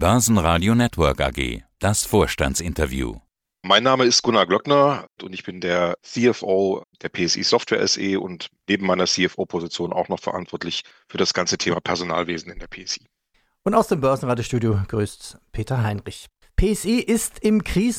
Börsenradio Network AG, das Vorstandsinterview. Mein Name ist Gunnar Glöckner und ich bin der CFO der PSI Software SE und neben meiner CFO-Position auch noch verantwortlich für das ganze Thema Personalwesen in der PSI. Und aus dem Börsenradiostudio grüßt Peter Heinrich. PSI ist im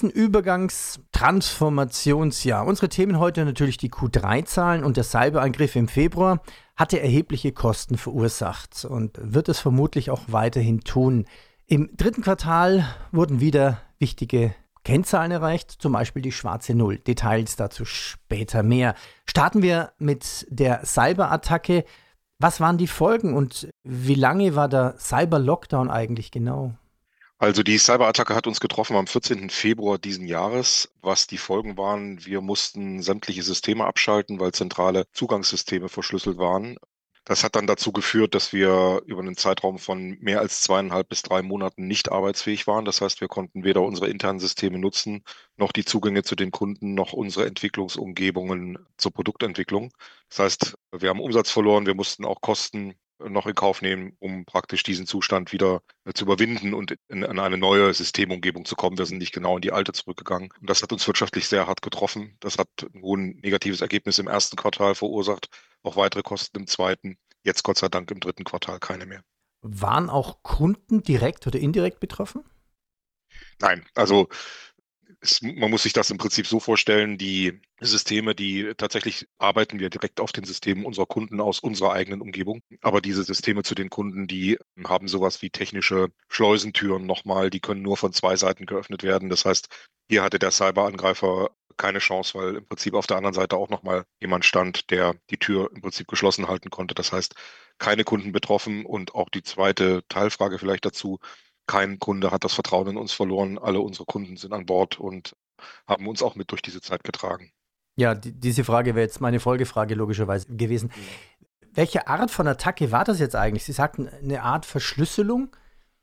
Krisenübergangs-Transformationsjahr. Unsere Themen heute natürlich die Q3-Zahlen und der Cyberangriff im Februar hatte erhebliche Kosten verursacht und wird es vermutlich auch weiterhin tun. Im dritten Quartal wurden wieder wichtige Kennzahlen erreicht, zum Beispiel die schwarze Null. Details dazu später mehr. Starten wir mit der Cyberattacke. Was waren die Folgen und wie lange war der Cyber-Lockdown eigentlich genau? Also die Cyberattacke hat uns getroffen am 14. Februar diesen Jahres. Was die Folgen waren, wir mussten sämtliche Systeme abschalten, weil zentrale Zugangssysteme verschlüsselt waren. Das hat dann dazu geführt, dass wir über einen Zeitraum von mehr als 2,5 bis 3 Monaten nicht arbeitsfähig waren. Das heißt, wir konnten weder unsere internen Systeme nutzen, noch die Zugänge zu den Kunden, noch unsere Entwicklungsumgebungen zur Produktentwicklung. Das heißt, wir haben Umsatz verloren, wir mussten auch Kosten noch in Kauf nehmen, um praktisch diesen Zustand wieder zu überwinden und in eine neue Systemumgebung zu kommen. Wir sind nicht genau in die alte zurückgegangen. Und das hat uns wirtschaftlich sehr hart getroffen. Das hat ein hohes negatives Ergebnis im ersten Quartal verursacht, auch weitere Kosten im zweiten. Jetzt Gott sei Dank im dritten Quartal keine mehr. Waren auch Kunden direkt oder indirekt betroffen? Nein, also man muss sich das im Prinzip so vorstellen, die Systeme, die tatsächlich arbeiten wir direkt auf den Systemen unserer Kunden aus unserer eigenen Umgebung. Aber diese Systeme zu den Kunden, die haben sowas wie technische Schleusentüren nochmal, die können nur von 2 Seiten geöffnet werden. Das heißt, hier hatte der Cyberangreifer keine Chance, weil im Prinzip auf der anderen Seite auch nochmal jemand stand, der die Tür im Prinzip geschlossen halten konnte. Das heißt, keine Kunden betroffen und auch die zweite Teilfrage vielleicht dazu. Kein Kunde hat das Vertrauen in uns verloren. Alle unsere Kunden sind an Bord und haben uns auch mit durch diese Zeit getragen. Ja, diese Frage wäre jetzt meine Folgefrage logischerweise gewesen. Welche Art von Attacke war das jetzt eigentlich? Sie sagten eine Art Verschlüsselung?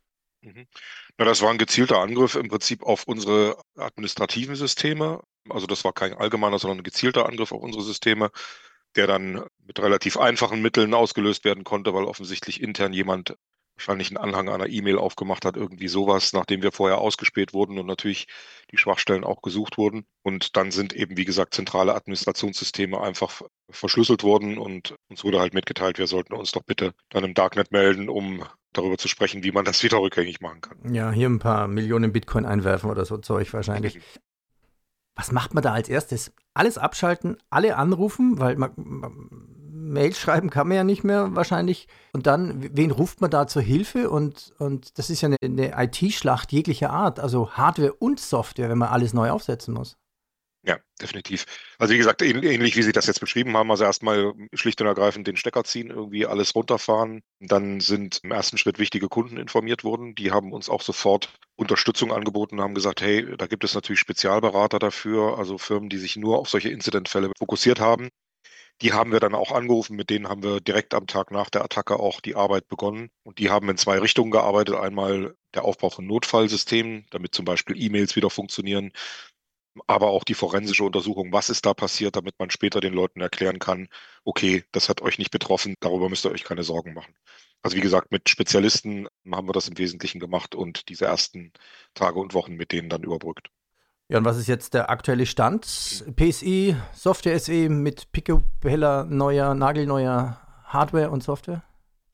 Na, das war ein gezielter Angriff im Prinzip auf unsere administrativen Systeme. Also das war kein allgemeiner, sondern ein gezielter Angriff auf unsere Systeme, der dann mit relativ einfachen Mitteln ausgelöst werden konnte, weil offensichtlich intern jemand wahrscheinlich einen Anhang einer E-Mail aufgemacht hat, irgendwie sowas, nachdem wir vorher ausgespäht wurden und natürlich die Schwachstellen auch gesucht wurden. Und dann sind eben, wie gesagt, zentrale Administrationssysteme einfach verschlüsselt worden und uns wurde halt mitgeteilt, wir sollten uns doch bitte dann im Darknet melden, um darüber zu sprechen, wie man das wieder rückgängig machen kann. Ja, hier ein paar Millionen Bitcoin einwerfen oder so Zeug wahrscheinlich. Was macht man da als erstes? Alles abschalten, alle anrufen, weil Mails schreiben kann man ja nicht mehr wahrscheinlich. Und dann, wen ruft man da zur Hilfe? Und das ist ja eine IT-Schlacht jeglicher Art, also Hardware und Software, wenn man alles neu aufsetzen muss. Ja, definitiv. Also wie gesagt, ähnlich wie Sie das jetzt beschrieben haben, also erstmal schlicht und ergreifend den Stecker ziehen, irgendwie alles runterfahren. Dann sind im ersten Schritt wichtige Kunden informiert worden. Die haben uns auch sofort Unterstützung angeboten, haben gesagt, hey, da gibt es natürlich Spezialberater dafür, also Firmen, die sich nur auf solche Incidentfälle fokussiert haben. Die haben wir dann auch angerufen, mit denen haben wir direkt am Tag nach der Attacke auch die Arbeit begonnen. Und die haben in 2 Richtungen gearbeitet. Einmal der Aufbau von Notfallsystemen, damit zum Beispiel E-Mails wieder funktionieren, aber auch die forensische Untersuchung, was ist da passiert, damit man später den Leuten erklären kann, okay, das hat euch nicht betroffen, darüber müsst ihr euch keine Sorgen machen. Also wie gesagt, mit Spezialisten haben wir das im Wesentlichen gemacht und diese ersten Tage und Wochen mit denen dann überbrückt. Ja, und was ist jetzt der aktuelle Stand? PSI, Software SE mit picobello nagelneuer Hardware und Software?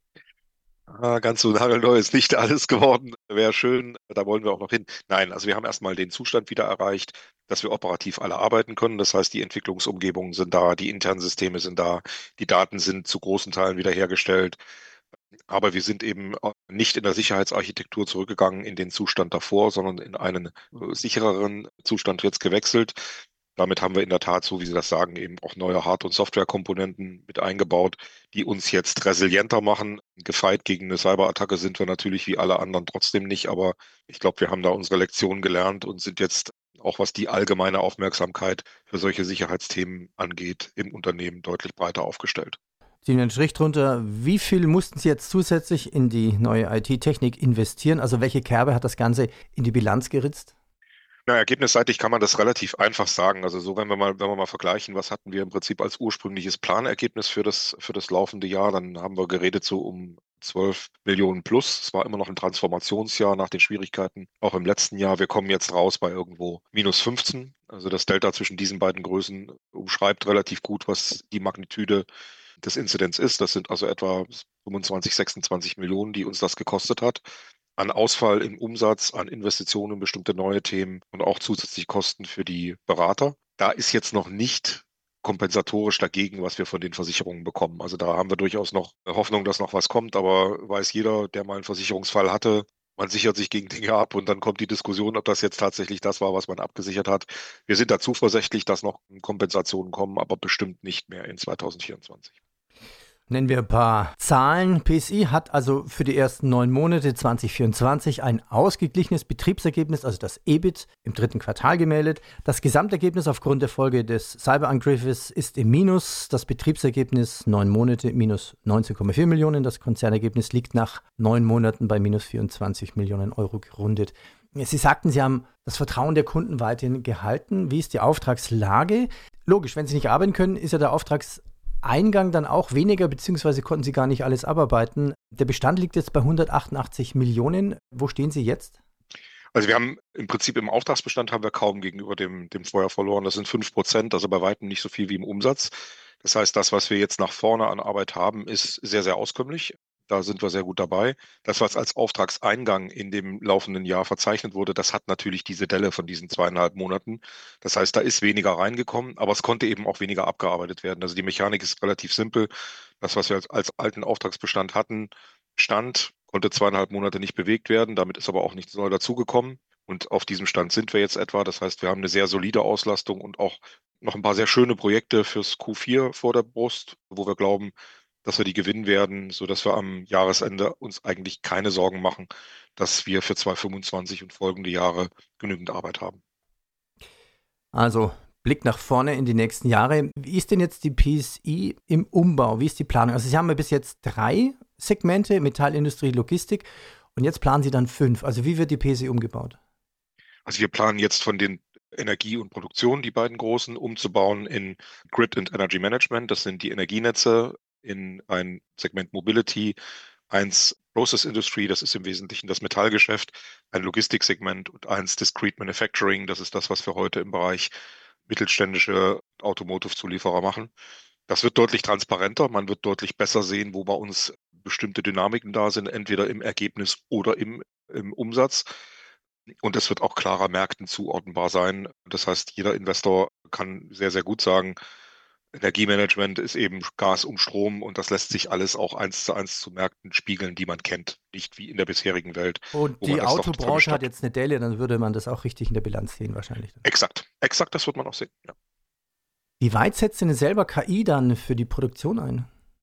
Ganz so nagelneu ist nicht alles geworden. Wäre schön, da wollen wir auch noch hin. Nein, also wir haben erstmal den Zustand wieder erreicht, dass wir operativ alle arbeiten können. Das heißt, die Entwicklungsumgebungen sind da, die internen Systeme sind da, die Daten sind zu großen Teilen wiederhergestellt. Aber wir sind eben nicht in der Sicherheitsarchitektur zurückgegangen in den Zustand davor, sondern in einen sichereren Zustand jetzt gewechselt. Damit haben wir in der Tat, so wie Sie das sagen, eben auch neue Hard- und Softwarekomponenten mit eingebaut, die uns jetzt resilienter machen. Gefeit gegen eine Cyberattacke sind wir natürlich wie alle anderen trotzdem nicht, aber ich glaube, wir haben da unsere Lektion gelernt und sind jetzt auch was die allgemeine Aufmerksamkeit für solche Sicherheitsthemen angeht, im Unternehmen deutlich breiter aufgestellt. Ziehen wir einen Strich drunter. Wie viel mussten Sie jetzt zusätzlich in die neue IT-Technik investieren? Also welche Kerbe hat das Ganze in die Bilanz geritzt? Na, ergebnisseitig kann man das relativ einfach sagen. Also so, wenn wir mal vergleichen, was hatten wir im Prinzip als ursprüngliches Planergebnis für das laufende Jahr, dann haben wir geredet so um 12 Millionen plus. Es war immer noch ein Transformationsjahr nach den Schwierigkeiten, auch im letzten Jahr. Wir kommen jetzt raus bei irgendwo minus 15. Also das Delta zwischen diesen beiden Größen umschreibt relativ gut, was die Magnitude des Inzidents ist. Das sind also etwa 25, 26 Millionen, die uns das gekostet hat. An Ausfall im Umsatz, an Investitionen, bestimmte neue Themen und auch zusätzliche Kosten für die Berater. Da ist jetzt noch nicht kompensatorisch dagegen, was wir von den Versicherungen bekommen. Also da haben wir durchaus noch Hoffnung, dass noch was kommt, aber weiß jeder, der mal einen Versicherungsfall hatte, man sichert sich gegen Dinge ab und dann kommt die Diskussion, ob das jetzt tatsächlich das war, was man abgesichert hat. Wir sind da zuversichtlich, dass noch Kompensationen kommen, aber bestimmt nicht mehr in 2024. Nennen wir ein paar Zahlen. PSI hat also für die ersten 9 Monate 2024 ein ausgeglichenes Betriebsergebnis, also das EBIT, im 3. Quartal gemeldet. Das Gesamtergebnis aufgrund der Folge des Cyberangriffes ist im Minus. Das Betriebsergebnis 9 Monate minus 19,4 Millionen. Das Konzernergebnis liegt nach 9 Monaten bei minus 24 Millionen Euro gerundet. Sie sagten, Sie haben das Vertrauen der Kunden weiterhin gehalten. Wie ist die Auftragslage? Logisch, wenn Sie nicht arbeiten können, ist ja der Auftragseingang dann auch weniger, beziehungsweise konnten Sie gar nicht alles abarbeiten. Der Bestand liegt jetzt bei 188 Millionen. Wo stehen Sie jetzt? Also wir haben im Prinzip im Auftragsbestand haben wir kaum gegenüber dem Vorjahr verloren. Das sind 5%, also bei weitem nicht so viel wie im Umsatz. Das heißt, das, was wir jetzt nach vorne an Arbeit haben, ist sehr, sehr auskömmlich. Da sind wir sehr gut dabei. Das, was als Auftragseingang in dem laufenden Jahr verzeichnet wurde, das hat natürlich diese Delle von diesen 2,5 Monaten. Das heißt, da ist weniger reingekommen, aber es konnte eben auch weniger abgearbeitet werden. Also die Mechanik ist relativ simpel. Das, was wir als alten Auftragsbestand hatten, konnte 2,5 Monate nicht bewegt werden. Damit ist aber auch nichts neu dazugekommen. Und auf diesem Stand sind wir jetzt etwa. Das heißt, wir haben eine sehr solide Auslastung und auch noch ein paar sehr schöne Projekte fürs Q4 vor der Brust, wo wir glauben, dass wir die gewinnen werden, sodass wir am Jahresende uns eigentlich keine Sorgen machen, dass wir für 2025 und folgende Jahre genügend Arbeit haben. Also Blick nach vorne in die nächsten Jahre. Wie ist denn jetzt die PSI im Umbau? Wie ist die Planung? Also Sie haben ja bis jetzt 3 Segmente, Metallindustrie, Logistik, und jetzt planen Sie dann 5. Also wie wird die PSI umgebaut? Also wir planen jetzt von den Energie und Produktion, die beiden großen, umzubauen in Grid and Energy Management. Das sind die Energienetze, in ein Segment Mobility, eins Process Industry, das ist im Wesentlichen das Metallgeschäft, ein Logistiksegment und eins Discrete Manufacturing, das ist das, was wir heute im Bereich mittelständische Automotive-Zulieferer machen. Das wird deutlich transparenter, man wird deutlich besser sehen, wo bei uns bestimmte Dynamiken da sind, entweder im Ergebnis oder im Umsatz. Und es wird auch klarer Märkten zuordnenbar sein. Das heißt, jeder Investor kann sehr, sehr gut sagen, Energiemanagement ist eben Gas und Strom und das lässt sich alles auch 1:1 zu Märkten spiegeln, die man kennt. Nicht wie in der bisherigen Welt. Und die Autobranche hat jetzt eine Delle, dann würde man das auch richtig in der Bilanz sehen wahrscheinlich. Exakt, das wird man auch sehen, ja. Wie weit setzt denn selber KI dann für die Produktion ein?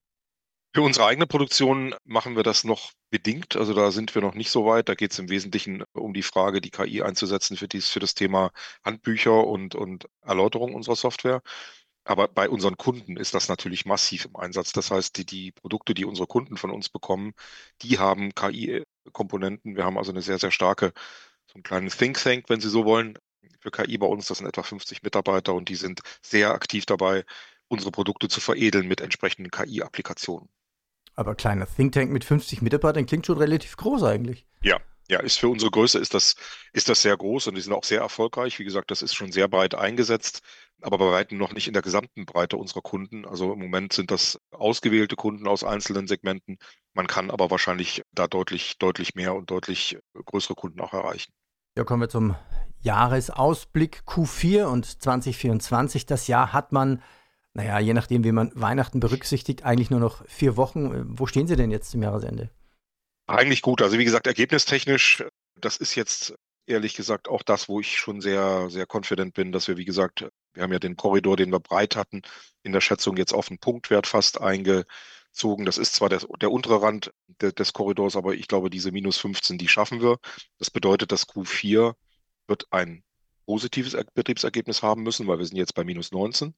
Für unsere eigene Produktion machen wir das noch bedingt. Also da sind wir noch nicht so weit. Da geht es im Wesentlichen um die Frage, die KI einzusetzen für das Thema Handbücher und Erläuterung unserer Software. Aber bei unseren Kunden ist das natürlich massiv im Einsatz. Das heißt, die Produkte, die unsere Kunden von uns bekommen, die haben KI-Komponenten. Wir haben also eine sehr, sehr starke, so einen kleinen Think Tank, wenn Sie so wollen, für KI bei uns. Das sind etwa 50 Mitarbeiter und die sind sehr aktiv dabei, unsere Produkte zu veredeln mit entsprechenden KI-Applikationen. Aber kleiner Think Tank mit 50 Mitarbeitern klingt schon relativ groß eigentlich. Ja, ist für unsere Größe ist das sehr groß und die sind auch sehr erfolgreich. Wie gesagt, das ist schon sehr breit eingesetzt, aber bei weitem noch nicht in der gesamten Breite unserer Kunden. Also im Moment sind das ausgewählte Kunden aus einzelnen Segmenten. Man kann aber wahrscheinlich da deutlich mehr und deutlich größere Kunden auch erreichen. Ja, kommen wir zum Jahresausblick Q4 und 2024. Das Jahr hat man, je nachdem, wie man Weihnachten berücksichtigt, eigentlich nur noch 4 Wochen. Wo stehen Sie denn jetzt zum Jahresende? Eigentlich gut. Also wie gesagt, ergebnistechnisch, das ist jetzt ehrlich gesagt auch das, wo ich schon sehr, sehr confident bin, dass wir, wie gesagt, wir haben ja den Korridor, den wir breit hatten, in der Schätzung jetzt auf einen Punktwert fast eingezogen. Das ist zwar der untere Rand des Korridors, aber ich glaube, diese minus 15, die schaffen wir. Das bedeutet, dass Q4 wird ein positives Betriebsergebnis haben müssen, weil wir sind jetzt bei minus 19.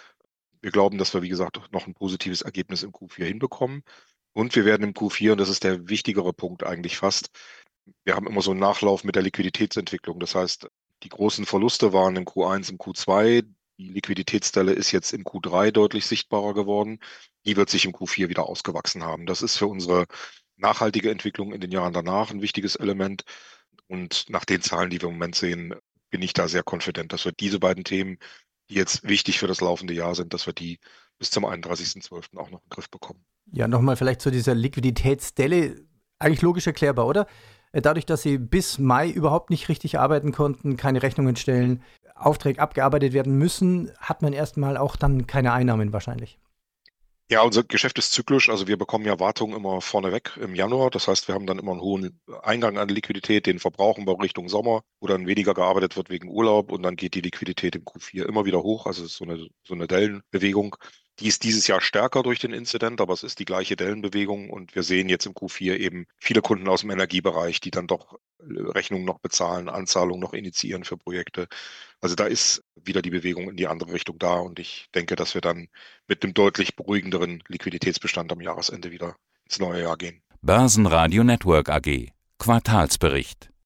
Wir glauben, dass wir, wie gesagt, noch ein positives Ergebnis im Q4 hinbekommen. Und wir werden im Q4, und das ist der wichtigere Punkt eigentlich fast, wir haben immer so einen Nachlauf mit der Liquiditätsentwicklung. Das heißt, die großen Verluste waren im Q1, im Q2. Die Liquiditätsdelle ist jetzt im Q3 deutlich sichtbarer geworden. Die wird sich im Q4 wieder ausgewachsen haben. Das ist für unsere nachhaltige Entwicklung in den Jahren danach ein wichtiges Element. Und nach den Zahlen, die wir im Moment sehen, bin ich da sehr confident, dass wir diese beiden Themen, die jetzt wichtig für das laufende Jahr sind, dass wir die bis zum 31.12. auch noch in den Griff bekommen. Ja, nochmal vielleicht zu dieser Liquiditätsdelle. Eigentlich logisch erklärbar, oder? Dadurch, dass Sie bis Mai überhaupt nicht richtig arbeiten konnten, keine Rechnungen stellen, Aufträge abgearbeitet werden müssen, hat man erstmal auch dann keine Einnahmen wahrscheinlich. Ja, unser Geschäft ist zyklisch, also wir bekommen ja Wartung immer vorneweg im Januar. Das heißt, wir haben dann immer einen hohen Eingang an Liquidität, den verbrauchen wir Richtung Sommer, wo dann weniger gearbeitet wird wegen Urlaub und dann geht die Liquidität im Q4 immer wieder hoch. Also es ist so eine Dellenbewegung. Die ist dieses Jahr stärker durch den Incident, aber es ist die gleiche Dellenbewegung und wir sehen jetzt im Q4 eben viele Kunden aus dem Energiebereich, die dann doch Rechnungen noch bezahlen, Anzahlungen noch initiieren für Projekte. Also da ist wieder die Bewegung in die andere Richtung da und ich denke, dass wir dann mit einem deutlich beruhigenderen Liquiditätsbestand am Jahresende wieder ins neue Jahr gehen. Börsenradio Network AG. Quartalsbericht.